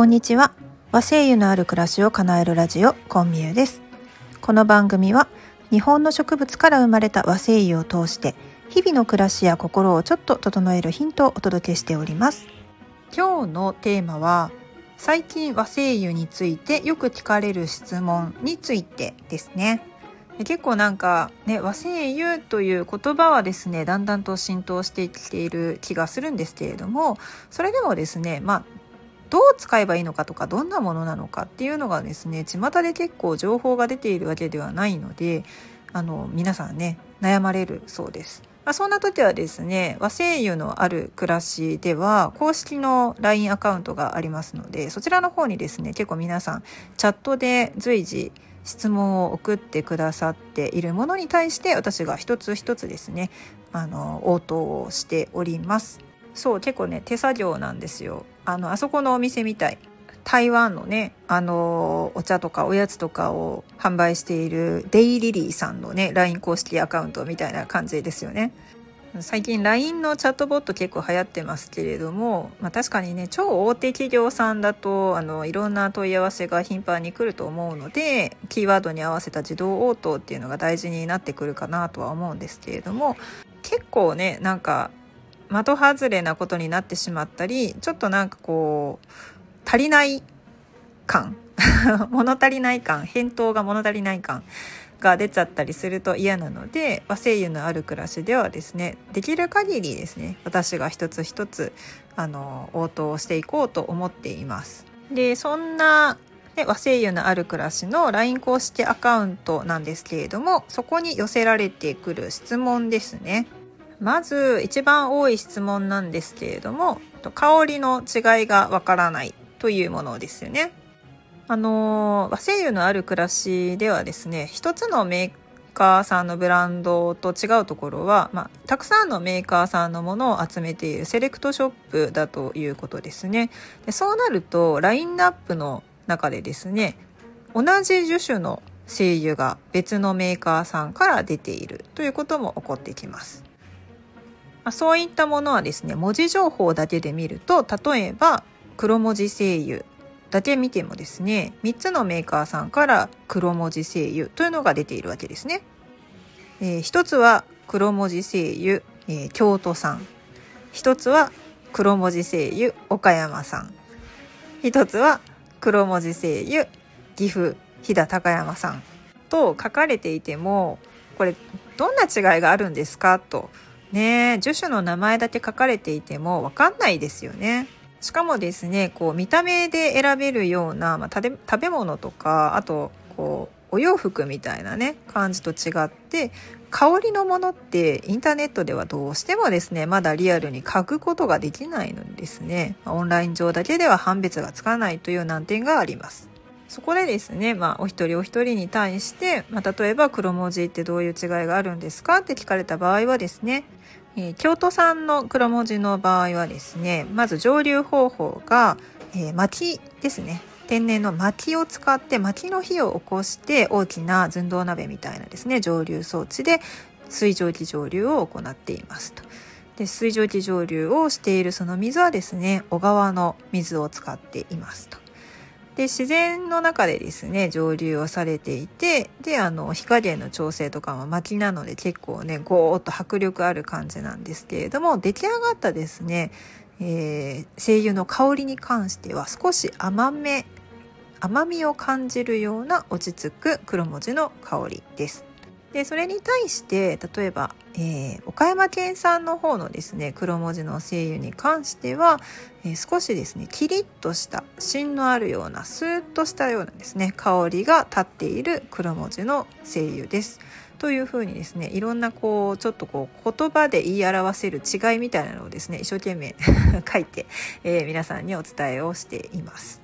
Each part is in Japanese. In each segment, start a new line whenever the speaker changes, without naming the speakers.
んにちは。和精油のある暮らしを叶えるラジオコンミユです。この番組は日本の植物から生まれた和精油を通して日々の暮らしや心をちょっと整えるヒントをお届けしております。今日のテーマは最近和精油についてよく聞かれる質問についてですね。結構和精油という言葉はですね、だんだんと浸透してきている気がするんですけれども、それでもですね、どう使えばいいのかとかどんなものなのかっていうのがですね、巷で結構情報が出ているわけではないので、皆さんね悩まれるそうです。そんな時はですね、和精油のある暮らしでは公式の LINE アカウントがありますので、そちらの方にですね、結構皆さんチャットで随時質問を送ってくださっているものに対して私が一つ一つですね、応答をしております。そう、結構ね手作業なんですよ。あそこのお店みたい、台湾のねお茶とかおやつとかを販売しているデイリリーさんのね LINE 公式アカウントみたいな感じですよね。最近 LINE のチャットボット結構流行ってますけれども、確かにね超大手企業さんだといろんな問い合わせが頻繁に来ると思うので、キーワードに合わせた自動応答っていうのが大事になってくるかなとは思うんですけれども、結構ね的外れなことになってしまったり、ちょっと足りない感物足りない感、返答が物足りない感が出ちゃったりすると嫌なので、和精油のある暮らしではですね、できる限りですね、私が一つ一つ応答をしていこうと思っています。で、そんな和精油のある暮らしの LINE 公式アカウントなんですけれども、そこに寄せられてくる質問ですね。まず一番多い質問なんですけれども、香りの違いがわからないというものですよね。和精油のある暮らしではですね、一つのメーカーさんのブランドと違うところは、たくさんのメーカーさんのものを集めているセレクトショップだということですね。で、そうなるとラインナップの中でですね、同じ樹種の精油が別のメーカーさんから出ているということも起こってきます。そういったものはですね、文字情報だけで見ると、例えば黒文字精油だけ見てもですね、3つのメーカーさんから黒文字精油というのが出ているわけですね。一つは黒文字精油、京都産、一つは黒文字精油岡山産、一つは黒文字精油岐阜飛騨高山産と書かれていても、これどんな違いがあるんですかとね、樹種の名前だけ書かれていても分かんないですよね。しかもですね、見た目で選べるような、食べ物とか、あとお洋服みたいなね感じと違って、香りのものってインターネットではどうしてもですね、まだリアルに書くことができないのにですね、オンライン上だけでは判別がつかないという難点があります。そこでですね、お一人お一人に対して、例えば黒文字ってどういう違いがあるんですかって聞かれた場合はですね、京都産の黒文字の場合はですね、まず蒸留方法が、薪ですね、天然の薪を使って薪の火を起こして大きな寸胴鍋みたいなですね蒸留装置で水蒸気蒸留を行っていますと。で、水蒸気蒸留をしているその水はですね、小川の水を使っていますと。で、自然の中でですね蒸留をされていて、で火加減の調整とかも薪なので結構ねゴーッと迫力ある感じなんですけれども、出来上がったですね、精油の香りに関しては少し甘みを感じるような落ち着く黒文字の香りです。で、それに対して例えば、岡山県産の方のですね黒文字の精油に関しては、少しですねキリッとした芯のあるようなスーッとしたようなですね香りが立っている黒文字の精油ですというふうにですね、いろんなちょっと言葉で言い表せる違いみたいなのをですね一生懸命書いて、皆さんにお伝えをしています。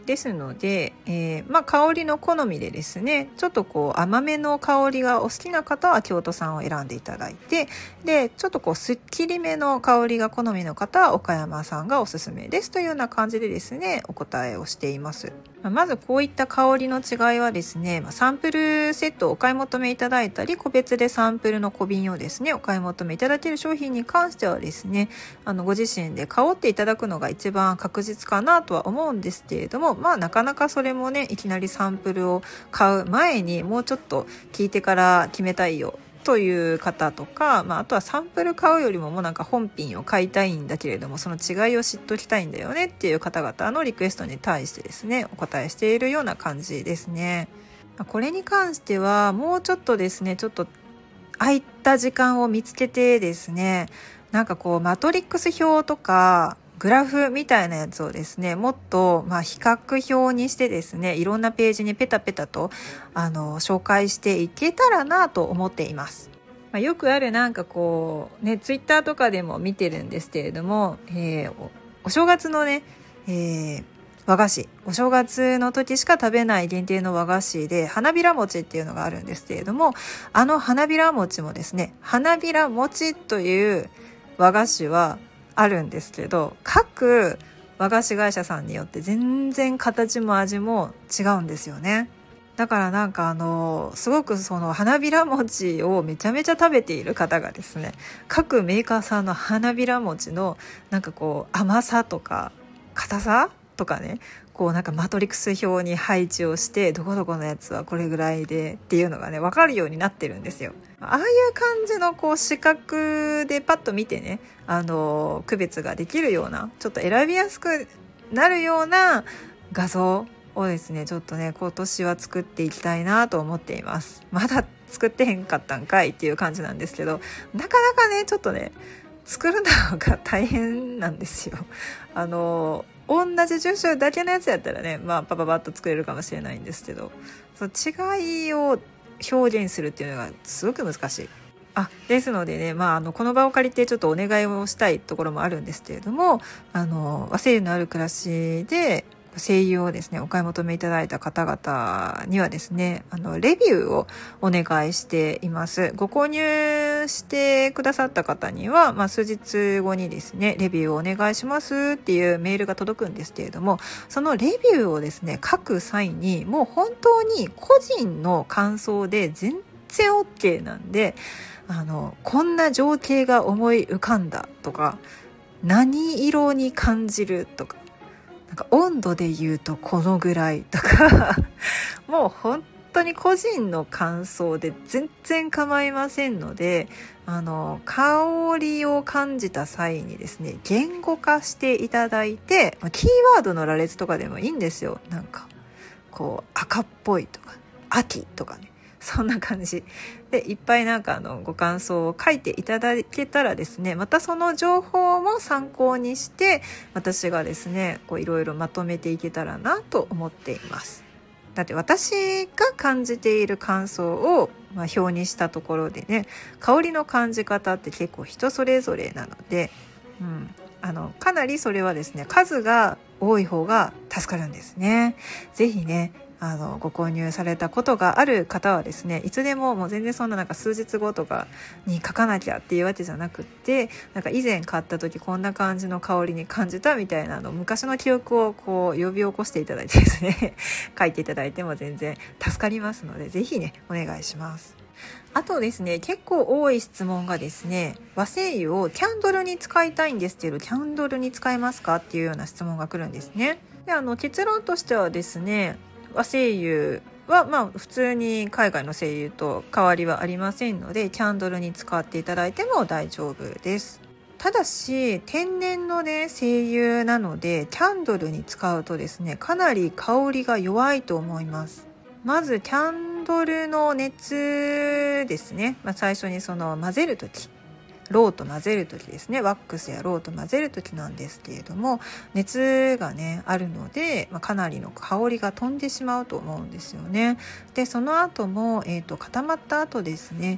ですので、香りの好みでですね、ちょっと甘めの香りがお好きな方は京都産を選んでいただいて、でちょっとすっきりめの香りが好みの方は岡山産がおすすめですというような感じでですね、お答えをしています。まずこういった香りの違いはですね、サンプルセットをお買い求めいただいたり、個別でサンプルの小瓶をですねお買い求めいただける商品に関してはですね、ご自身で香っていただくのが一番確実かなとは思うんですけれども、なかなかそれもね、いきなりサンプルを買う前にもうちょっと聞いてから決めたいよという方とか、あとはサンプル買うよりももう本品を買いたいんだけれども、その違いを知っときたいんだよねっていう方々のリクエストに対してですね、お答えしているような感じですね。これに関してはもうちょっとですね、ちょっと空いた時間を見つけてですね、マトリックス表とかグラフみたいなやつをですね、もっと比較表にしてですね、いろんなページにペタペタと紹介していけたらなと思っています。よくあるツイッターとかでも見てるんですけれども、お正月のね、和菓子、お正月の時しか食べない限定の和菓子で花びら餅っていうのがあるんですけれども、花びら餅もですね、花びら餅という和菓子はあるんですけど、各和菓子会社さんによって全然形も味も違うんですよね。だからすごくその花びら餅をめちゃめちゃ食べている方がですね、各メーカーさんの花びら餅の甘さとか硬さとかね、マトリックス表に配置をして、どこどこのやつはこれぐらいでっていうのがね、分かるようになってるんですよ。ああいう感じの視覚でパッと見てね、区別ができるような、ちょっと選びやすくなるような画像をですね、ちょっとね今年は作っていきたいなと思っています。まだ作ってへんかったんかいっていう感じなんですけど、なかなかねちょっとね作るのが大変なんですよ。同じ10種だけのやつやったらね、パパッと作れるかもしれないんですけど、その違いを表現するっていうのがすごく難しい。ですのでね、この場を借りてちょっとお願いをしたいところもあるんですけれども、和製油のある暮らしで精油をですねお買い求めいただいた方々にはですね、レビューをお願いしています。ご購入してくださった方には、数日後にですねレビューをお願いしますっていうメールが届くんですけれども、そのレビューをですね書く際にもう本当に個人の感想で全然 OK なんで、こんな情景が思い浮かんだとか、何色に感じるとか、温度で言うとこのぐらいとかもう本当に個人の感想で全然構いませんので、香りを感じた際にですね言語化していただいて、キーワードの羅列とかでもいいんですよ。赤っぽいとか秋とかね、そんな感じでいっぱいご感想を書いていただけたらですね、またその情報も参考にして私がですねいろいろまとめていけたらなと思っています。だって私が感じている感想を表にしたところでね、香りの感じ方って結構人それぞれなので、かなりそれはですね数が多い方が助かるんですね。ぜひねご購入されたことがある方はですね、いつでももう全然そんな数日後とかに書かなきゃっていうわけじゃなくって、以前買った時こんな感じの香りに感じたみたいな昔の記憶を呼び起こしていただいてですね書いていただいても全然助かりますので、ぜひねお願いします。あとですね、結構多い質問がですね、和精油をキャンドルに使いたいんですけど、キャンドルに使えますかっていうような質問が来るんですね。で、結論としてはですね、和精油は普通に海外の精油と変わりはありませんので、キャンドルに使っていただいても大丈夫です。ただし天然のね精油なので、キャンドルに使うとですねかなり香りが弱いと思います。まずキャンドルの熱ですね、最初に混ぜるとき、ロウと混ぜるときですね、ワックスやロウと混ぜるときなんですけれども、熱がねあるので、かなりの香りが飛んでしまうと思うんですよね。でその後も、固まった後ですね、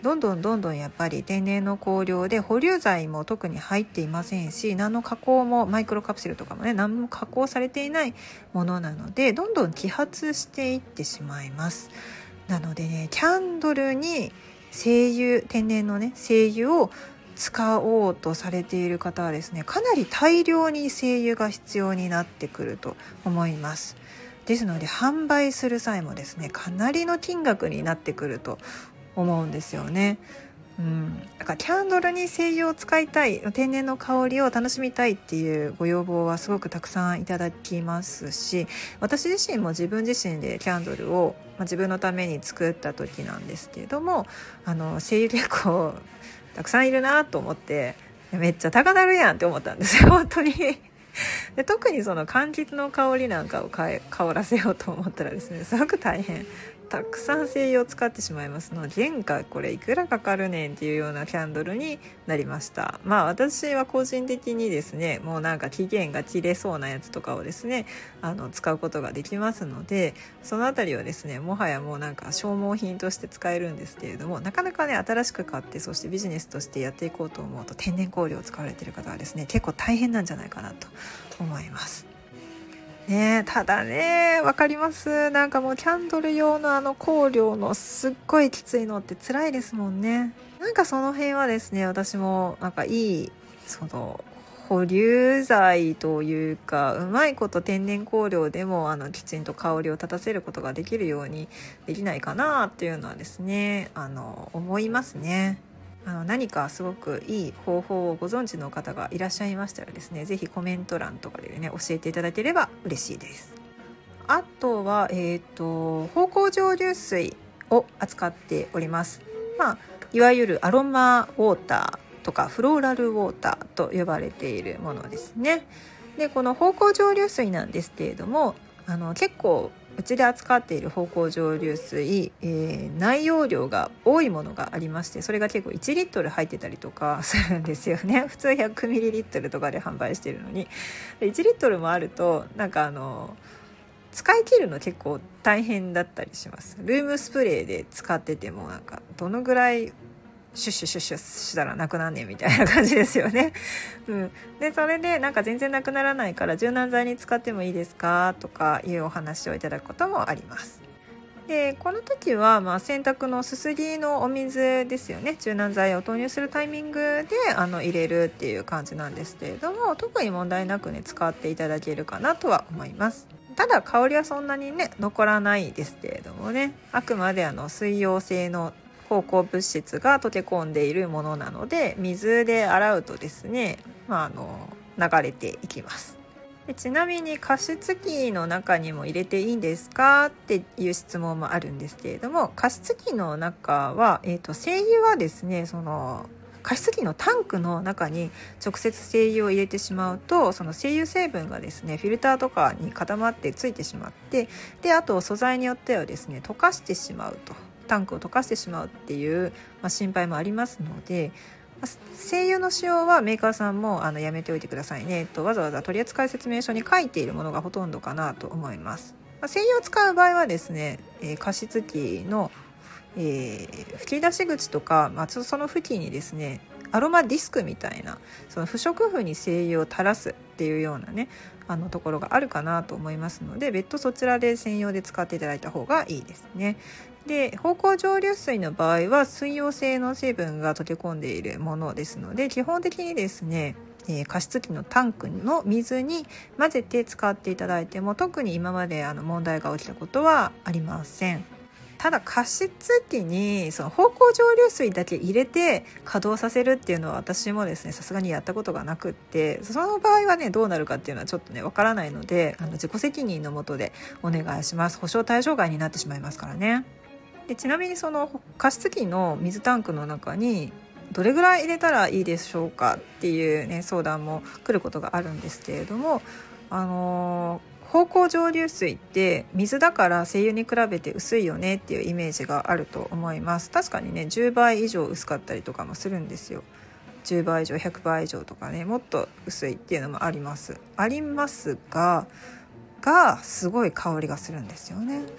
どんどんやっぱり天然の香料で保留剤も特に入っていませんし、何の加工もマイクロカプセルとかもね何も加工されていないものなので、どんどん揮発していってしまいます。なのでね、キャンドルに精油、天然のね精油を使おうとされている方はですね、かなり大量に精油が必要になってくると思います。ですので販売する際もですね、かなりの金額になってくると思うんですよね。だからキャンドルに精油を使いたい、天然の香りを楽しみたいっていうご要望はすごくたくさんいただきますし、私自身も自分自身でキャンドルを、自分のために作った時なんですけれども、精油結構たくさんいるなと思って、めっちゃ高なるやんって思ったんですよ本当にで特にその柑橘の香りなんかを香らせようと思ったらですね、すごく大変、たくさん精油を使ってしまいますので、原価これいくらかかるねんっていうようなキャンドルになりました。私は個人的にですね、もうなんか期限が切れそうなやつとかをですね使うことができますので、そのあたりはですねもはやもうなんか消耗品として使えるんですけれども、なかなかね新しく買って、そしてビジネスとしてやっていこうと思うと、天然香料を使われている方はですね結構大変なんじゃないかなと思いますね。ただね、わかります。なんかもうキャンドル用の香料のすっごいきついのって辛いですもんね。なんかその辺はですね、私もなんかいいその保留剤というか、うまいこと天然香料でもきちんと香りを立たせることができるようにできないかなっていうのはですね思いますね。何かすごくいい方法をご存知の方がいらっしゃいましたらですね、ぜひコメント欄とかでね教えていただければ嬉しいです。あとは芳香蒸留水を扱っております。いわゆるアロマウォーターとかフローラルウォーターと呼ばれているものですね。でこの芳香蒸留水なんですけれども、結構うちで扱っている芳香蒸留水、内容量が多いものがありまして、それが結構1リットル入ってたりとかするんですよね。普通100ミリリットルとかで販売しているのに、1リットルもあるとなんか使い切るの結構大変だったりします。ルームスプレーで使っててもなんかどのぐらいシュッシュシュッシュしたらなくなんねんみたいな感じですよね。でそれでなんか全然なくならないから柔軟剤に使ってもいいですかとかいうお話をいただくこともあります。でこの時は洗濯のすすぎのお水ですよね、柔軟剤を投入するタイミングで入れるっていう感じなんですけれども、特に問題なくね使っていただけるかなとは思います。ただ香りはそんなにね残らないですけれどもね、あくまで水溶性の芳香物質が溶け込んでいるものなので、水で洗うとですね、流れていきます。でちなみに加湿器の中にも入れていいんですかっていう質問もあるんですけれども、加湿器の中は、精油はですねその加湿器のタンクの中に直接精油を入れてしまうと、その精油成分がですねフィルターとかに固まってついてしまって、であと素材によってはですね溶かしてしまうと、タンクを溶かしてしまうっていう、心配もありますので、精油の使用はメーカーさんもやめておいてくださいねと、わざわざ取扱説明書に書いているものがほとんどかなと思います。精油を使う場合はですね、加湿器の、吹き出し口とか、その付近にですねアロマディスクみたいな、その不織布に精油を垂らすっていうようなねところがあるかなと思いますので、別途そちらで専用で使っていただいた方がいいですね。で芳香蒸留水の場合は水溶性の成分が溶け込んでいるものですので、基本的にですね、加湿器のタンクの水に混ぜて使っていただいても特に今まで問題が起きたことはありません。ただ加湿器にその芳香蒸留水だけ入れて稼働させるっていうのは私もですねさすがにやったことがなくって、その場合はねどうなるかっていうのはちょっとねわからないので、自己責任のもとでお願いします。保証対象外になってしまいますからね。でちなみにその加湿器の水タンクの中にどれぐらい入れたらいいでしょうかっていうね相談も来ることがあるんですけれども、芳香蒸留水って水だから精油に比べて薄いよねっていうイメージがあると思います。確かにね10倍以上薄かったりとかもするんですよ。10倍以上100倍以上とかね、もっと薄いっていうのもありますがすごい香りがするんですよね。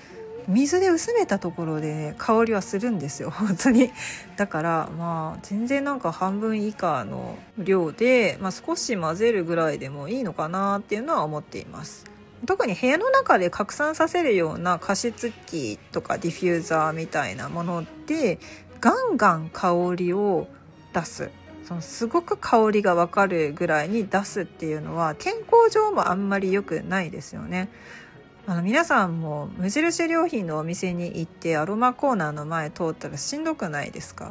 水で薄めたところで、ね、香りはするんですよ本当に。だから全然なんか半分以下の量で、少し混ぜるぐらいでもいいのかなっていうのは思っています。特に部屋の中で拡散させるような加湿器とかディフューザーみたいなものでガンガン香りを出す、すごく香りが分かるぐらいに出すっていうのは健康上もあんまり良くないですよね。皆さんも無印良品のお店に行ってアロマコーナーの前通ったらしんどくないですか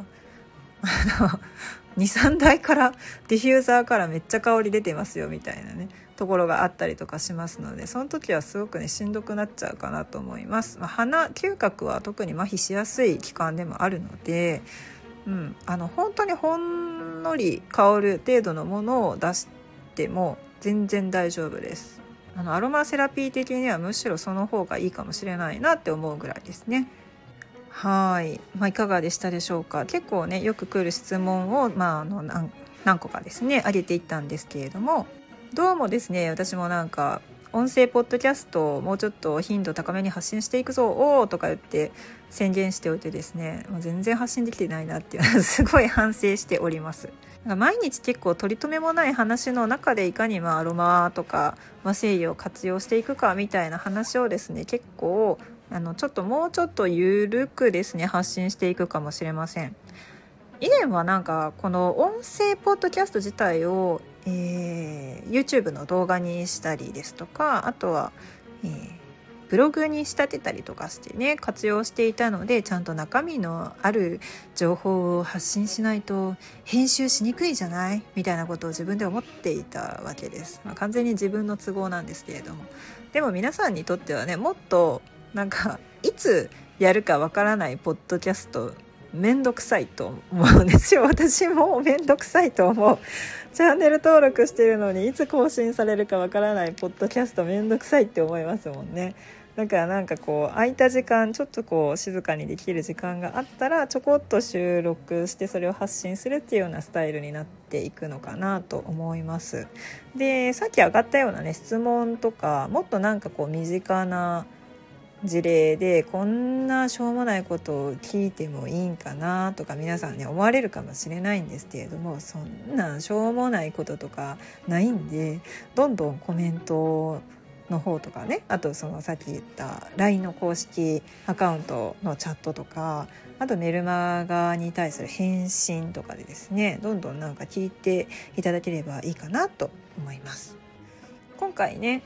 2、3台からディフューザーからめっちゃ香り出てますよみたいなねところがあったりとかしますので、その時はすごくねしんどくなっちゃうかなと思います。鼻嗅覚は特に麻痺しやすい器官でもあるので、本当にほんのり香る程度のものを出しても全然大丈夫です。アロマセラピー的にはむしろその方がいいかもしれないなって思うぐらいですね。はい、いかがでしたでしょうか。結構ねよく来る質問を、何個かですね上げていったんですけれども、どうもですね私もなんか音声ポッドキャストをもうちょっと頻度高めに発信していくぞおーとか言って宣言しておいてですね、もう全然発信できてないなっていうのはすごい反省しております。毎日結構取り留めもない話の中でいかにアロマとか和精油を活用していくかみたいな話をですね結構もうちょっとゆるくですね発信していくかもしれません。以前はなんかこの音声ポッドキャスト自体を、YouTube の動画にしたりですとか、あとは、ブログに仕立てたりとかしてね活用していたので、ちゃんと中身のある情報を発信しないと編集しにくいじゃないみたいなことを自分で思っていたわけです。完全に自分の都合なんですけれども、でも皆さんにとってはねもっとなんかいつやるかわからないポッドキャストめんどくさいと思うんですよ。私もめんどくさいと思う。チャンネル登録してるのにいつ更新されるかわからないポッドキャストめんどくさいって思いますもんね。だからなんか空いた時間ちょっと静かにできる時間があったらちょこっと収録してそれを発信するっていうようなスタイルになっていくのかなと思います。でさっき上がったようなね質問とかもっとなんか身近な事例でこんなしょうもないことを聞いてもいいんかなとか皆さんね思われるかもしれないんですけれども、そんなしょうもないこととかないんで、どんどんコメントの方とかね、あとさっき言った LINE の公式アカウントのチャットとか、あとメルマガに対する返信とかでですねどんどんなんか聞いていただければいいかなと思います。今回ね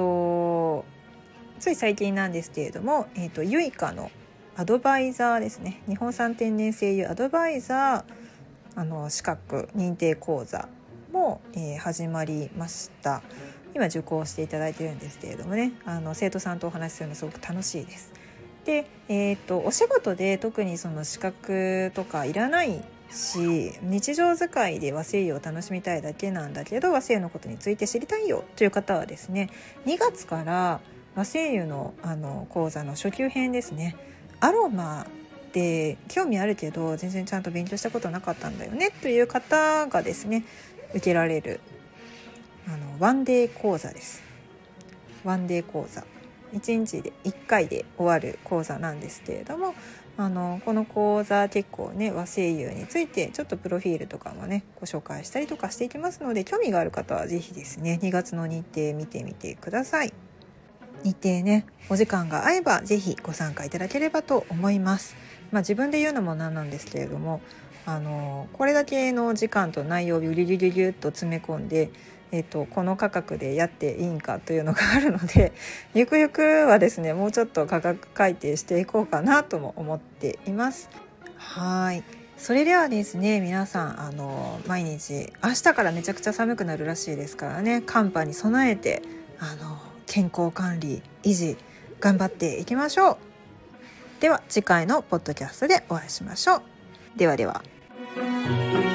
つい最近なんですけれども、ユイカのアドバイザーですね、日本産天然精油アドバイザー資格認定講座も、始まりました。今受講していただいてるんですけれどもね、生徒さんとお話しするのすごく楽しいです。で、お仕事で特にその資格とかいらないし、日常使いで和精油を楽しみたいだけなんだけど和精油のことについて知りたいよという方はですね、2月から和精油の講座の初級編ですね、アロマで興味あるけど全然ちゃんと勉強したことなかったんだよねという方がですね受けられるワンデー講座です。ワンデー講座1日で1回で終わる講座なんですけれども、この講座結構ね和精油についてちょっとプロフィールとかもねご紹介したりとかしていきますので、興味がある方はぜひですね2月の日程見てみてください。日程ねお時間が合えばぜひご参加いただければと思います。自分で言うのもなんなんですけれどもこれだけの時間と内容をギュギュギュギュッと詰め込んでこの価格でやっていいんかというのがあるので、ゆくゆくはですねもうちょっと価格改定していこうかなとも思っています。はい、それではですね皆さん毎日明日からめちゃくちゃ寒くなるらしいですからね、寒波に備えて健康管理維持頑張っていきましょう。では次回のポッドキャストでお会いしましょう。ではでは。